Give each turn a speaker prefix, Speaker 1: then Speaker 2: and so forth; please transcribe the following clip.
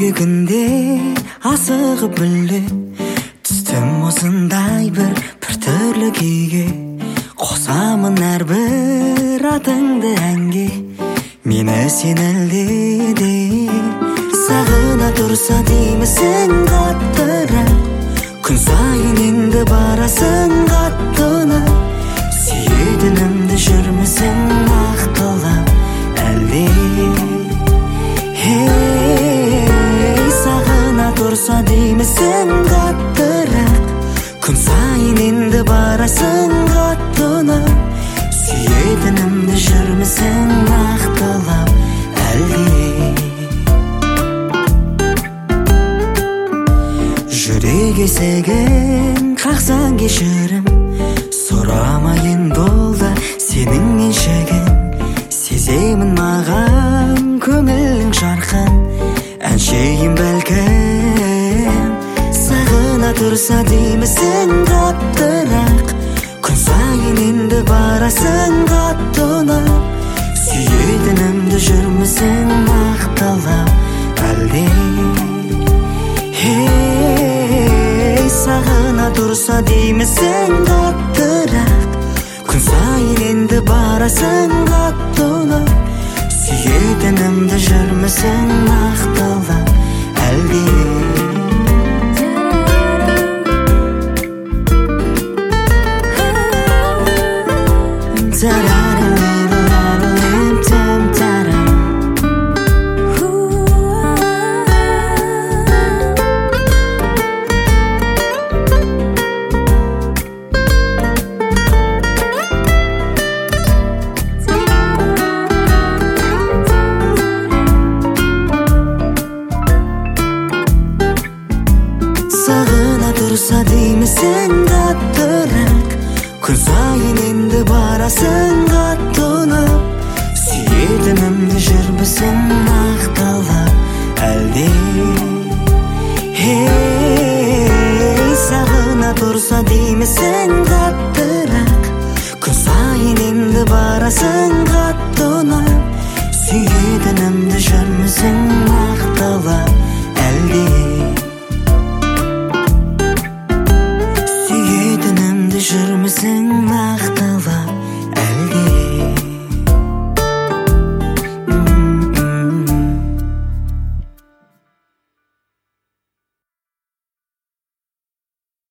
Speaker 1: күнде асығып мүлде түстім осындай бір түрлі күйге. Қосамын әрбір атыңды әнге, мені сен әлде сағына тұрса деймісің қаттырақ. Күн сайын енді барасың қаттыны, сүйетінімді жүрмісің нақтылап әлде. Сағына тұрса деймісің қаттырақ. Күн сайын енді барасың қаттыны, сүйетінімді жүрмісің нақтылап әлде. Жүрек есігін қақсаң кешірім, сұрама енді ол да сенің меншігін. Сеземін маған көңілің жарқын, әншейін бәлкім. Сағына тұрса деймісің қаттырақ. Күн сайын енді барасың қаттыны, сүйетінімді жүрмісің нақтылап әлде. Сағына тұрса деймісің қаттырақ. Күн сайын енді барасың қаттыны, сүйетінімді жүрмісің нақтылап әлде. Сағына тұрса деймісің қаттырақ. Күн сайын енді барасың қаттыны, сүйетінімді жүрмісің нақтылап әлде. Сағына тұрса деймісің қаттырақ. Күн сайын енді барасың қаттыны, сүйетінімді жүрмісің нақтылап